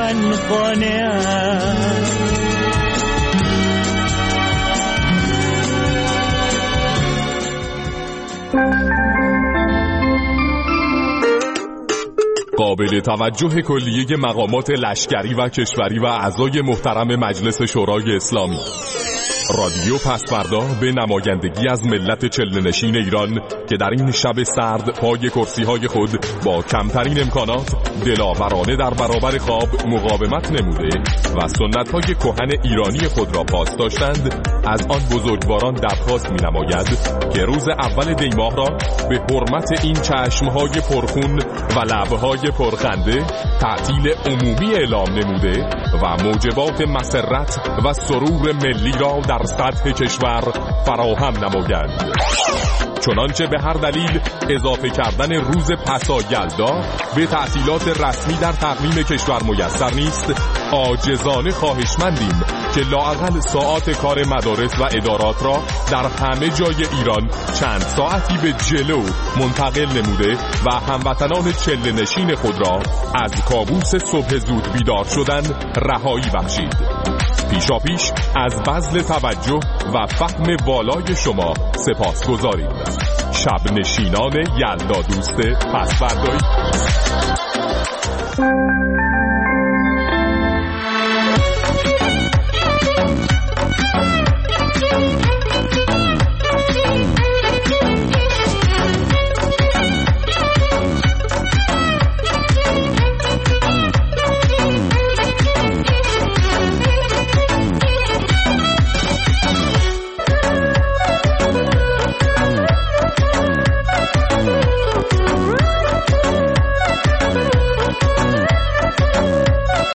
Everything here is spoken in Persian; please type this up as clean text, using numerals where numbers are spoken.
من قانعم. قابل توجه کلیه مقامات لشکری و کشوری و اعضای محترم مجلس شورای اسلامی، رادیو پس‌فردا به نمایندگی از ملت چله‌نشین ایران که در این شب سرد پای کرسی‌های خود با کمترین امکانات دلاورانه در برابر خواب مقاومت نموده و سنت‌های کهن ایرانی خود را پاس داشتند، از آن بزرگواران درخواست می‌نماید که روز اول دی‌ماه را به حرمت این چشم‌های پرخون و لب‌های پرخنده تعطیل عمومی اعلام نموده و موجبات مسرت و سرور ملی را در سطح کشور فراهم نمایند. چنانچه به هر دلیل اضافه کردن روز پسا یلدا به تعطیلات رسمی در تقویم کشور میسر نیست، عاجزانه خواهشمندیم که لااقل ساعات کار مدارس و ادارات را در همه جای ایران چند ساعتی به جلو منتقل نموده و هموطنان چله‌نشین خود را از کابوس صبح زود بیدار شدن رهایی بخشید. پیشاپیش از بذل توجه و فهم والای شما سپاسگزاریم. شب نشینان یلدا دوست پس‌فردایی.